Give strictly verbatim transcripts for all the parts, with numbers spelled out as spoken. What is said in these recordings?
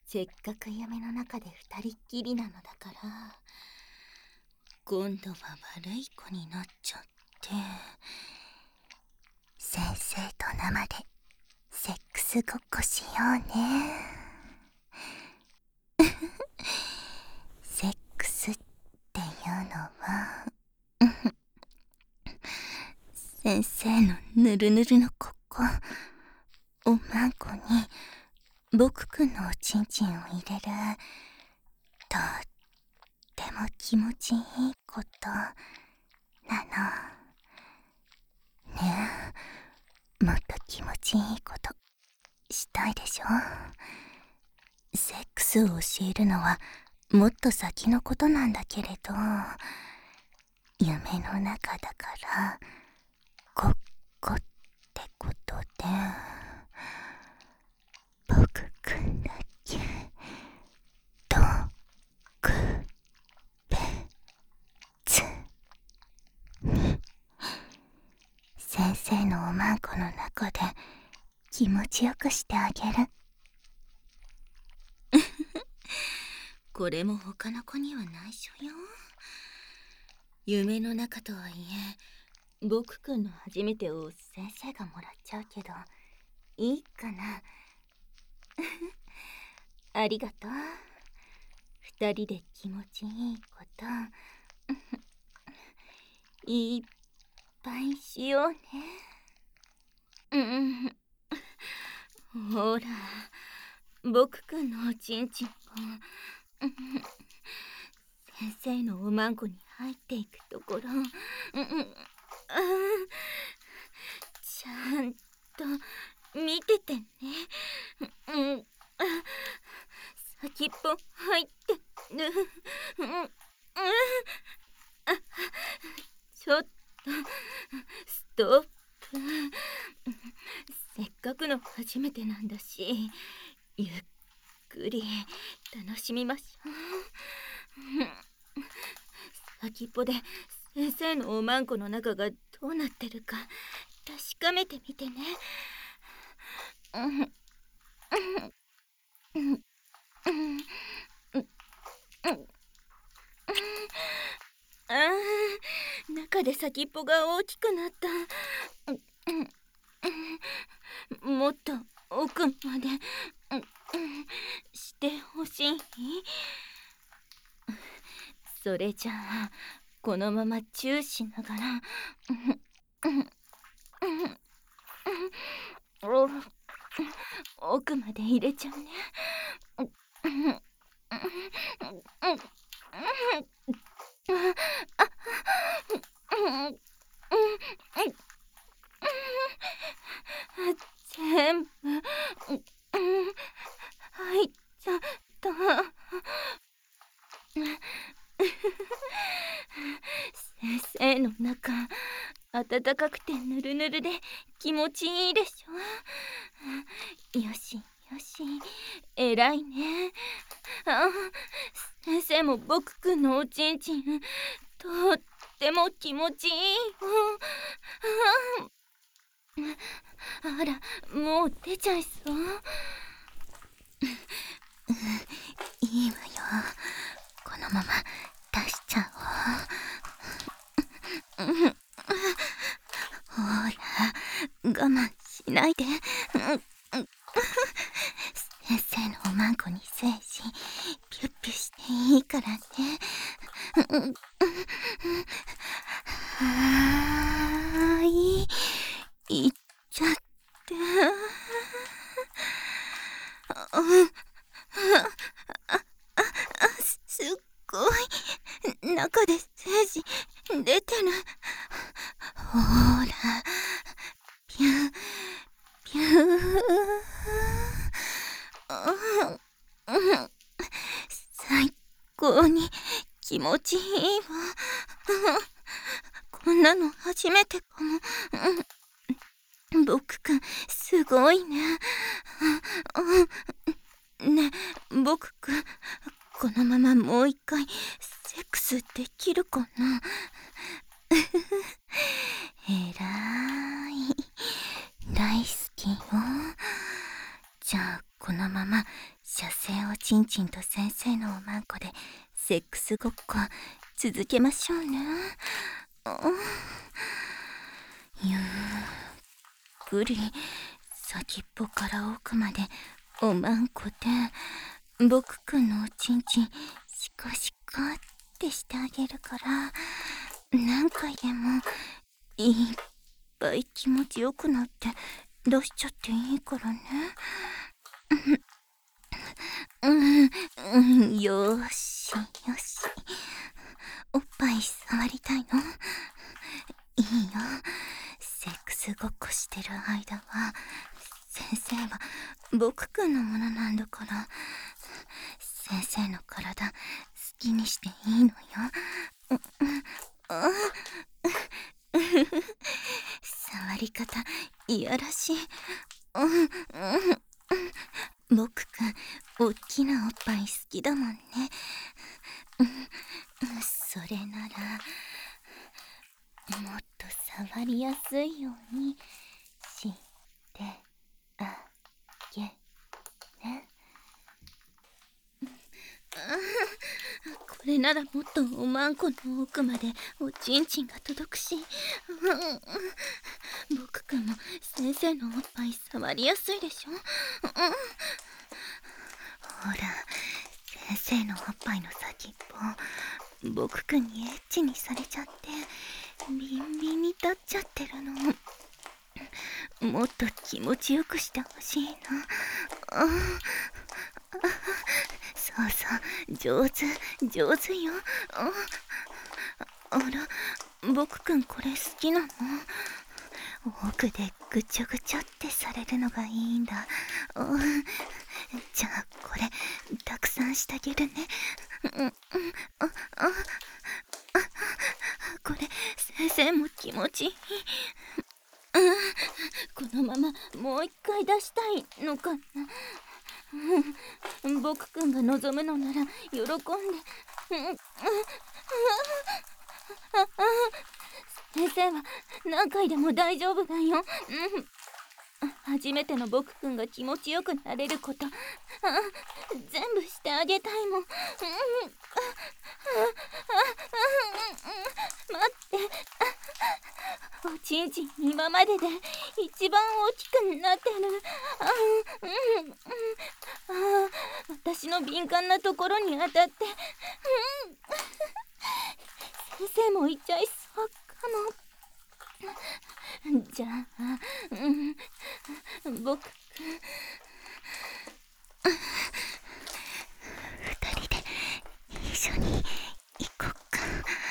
せっかく夢の中で二人っきりなのだから、今度は悪い子になっちゃって、先生と生でセックスごっこしようね。セックスっていうのは先生のぬるぬるのここおまんこに僕くんのおちんちんを入れるとっても気持ちいいことなの。ねえ、もっと気持ちいいことしたいでしょ。セックスを教えるのはもっと先のことなんだけれど、夢の中だからごっこってことで、僕くんだけ特別に先生のおまんこの中で気持ちよくしてあげる。これも他の子には内緒よ。夢の中とはいえ僕くんの初めてを先生がもらっちゃうけどいいかな。ありがとう。二人で気持ちいいこといっぱいしようね。うんほら、僕くんのおちんちんも先生のおまんこに入っていくところ、うんうん、ちゃんと見ててね。うん、先っぽ入ってる。うん、ちょっとストップ。せっかくの初めてなんだし、ゆっくり楽しみましょう。先っぽで先生のおまんこの中がどうなってるか確かめてみてね。あー、中で先っぽが大きくなった。もっと奥までしてほしい。それじゃあこのままチューしながら奥まで入れちゃうね。全部入っちゃった。先生の中暖かくてぬるぬるで気持ちいいでしょ。よしよし、えらいね。あ、先生も僕くんのおちんちんとっても気持ちいいよ。あら、もう出ちゃいそう。いいわよ、このまま出しちゃおう。ほら、我慢しないで。先生のおまんこに精子ピュッピュしていいからね。はーい、いっちゃって。すっごい中で精子出てる。ほら、ピュピュー。最高に気持ちいいわ。こんなの初めてかも。僕くんすごいね。ねえ、僕くんこのままもう一回セックスできるかな。えらい、大好きよ。じゃあこのまま射精おちんちんと先生のおまんこでセックスごっこ続けましょうね。ゆっくり先っぽから奥までおまんこで僕くんのおちんちんシコシコってしてあげるから、何回でもいっぱい気持ちよくなって出しちゃっていいからね。うん、うん、よーしよし。おっぱい触りたいの？いいよ。セックスごっこしてる間は先生は僕くんのものなんだから、先生の体好きにしていいのよ。触り方いやらしい。僕くんおっきなおっぱい好きだもんね。それならもっと触りやすいようにしてあげね。これならもっとおまんこの奥までおちんちんが届くし、僕くんも先生のおっぱい触りやすいでしょ。ほら、先生のおっぱいの先っぽ僕くんにエッチにされちゃってビンビンに立っちゃってるの。もっと気持ちよくしてほしいな。そうそう、上手上手よ。あら、僕くんこれ好きなの？奥でぐちょぐちょってされるのがいいんだ。じゃあこれたくさんしてあげるね。これ先生も気持ちいい。このままもう一回出したいのかな。僕くんが望むのなら喜んで。先生は何回でも大丈夫だよ。初めての僕くんが気持ちよくなれること、全部してあげたいもん。待って、おちんちん今までで一番大きくなってる。私の敏感なところに当たって、先生も言っちゃいそうかも。じゃあ、うん、僕くん二人で一緒に行こっか。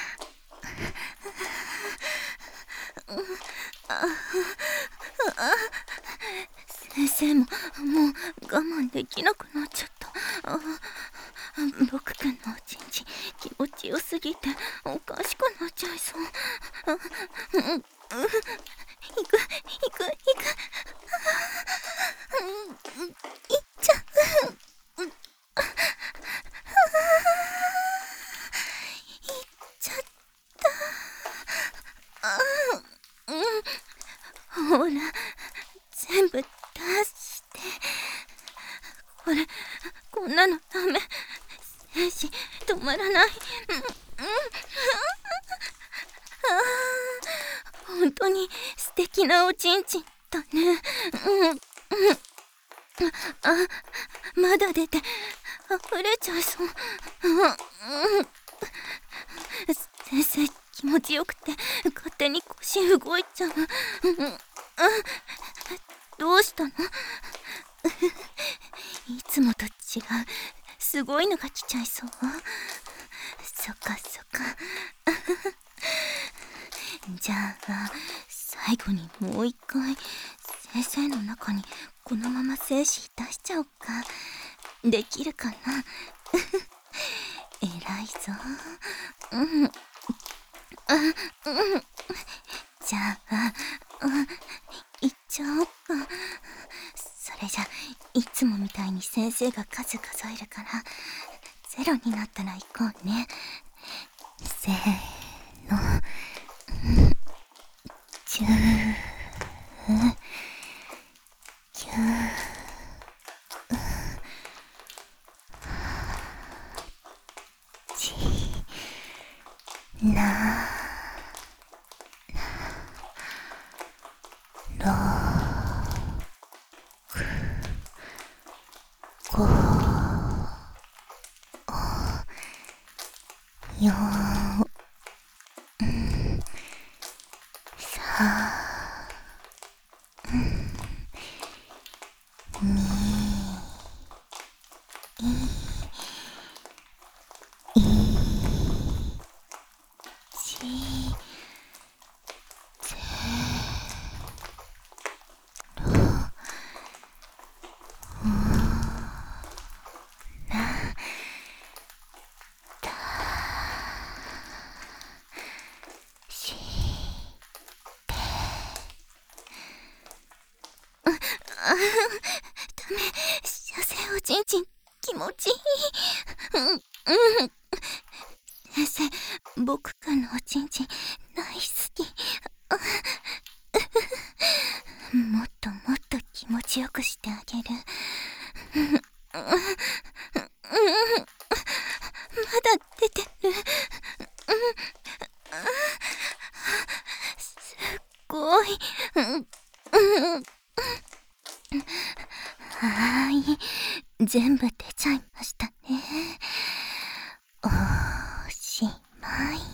先生ももう我慢できなくなっちゃった。僕くんのおちんちん気持ちよすぎておかしくなっちゃいそう。行く行く行く。行っちゃう。行っちゃった。ほら全部出して。これこんなのダメ。精子止まらない。本当に素敵なおちんちんだね。あ、まだ出て溢れちゃいそう。先生気持ちよくて勝手に腰動いちゃう。どうしたの？いつもと違うすごいのが来ちゃいそう。そっかそっか。じゃあ最後にもう一回先生の中にこのまま精子出しちゃおうか。できるかな。えらいぞ。うん。あ、うん。じゃあ、うん、いっちゃおうか。それじゃいつもみたいに先生が数数えるからゼロになったら行こうね。せーの。じゅう、きゅう、 なろくごよんさんにいちしあ、ダメ。射精おちんちん気持ちいい。うんうん。先生、僕くんのおちんちん大好き。もっともっと気持ちよくしてあげる。まだ出てる。すっごい。はーい、全部出ちゃいましたね。おしまい。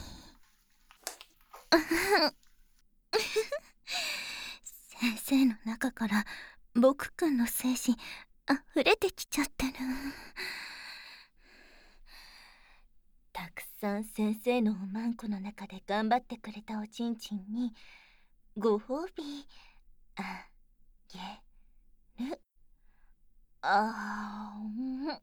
先生の中から僕くんの精神溢れてきちゃってる。たくさん先生のおまんこの中で頑張ってくれたおちんちんにご褒美あげる。あー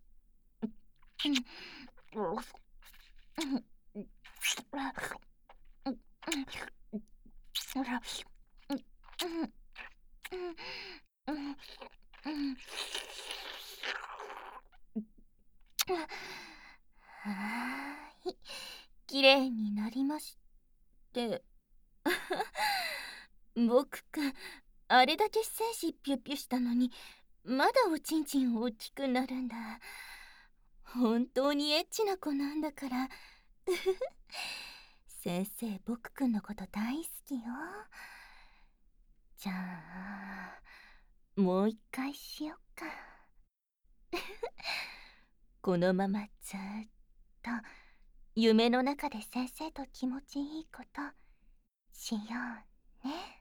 はーい、きれいになりまして。僕くん、あれだけ精子ピュッピュしたのにまだおちんちん大きくなるんだ。本当にエッチな子なんだから。先生、僕くんのこと大好きよ。じゃあもう一回しよっか。このままずっと夢の中で先生と気持ちいいことしようね。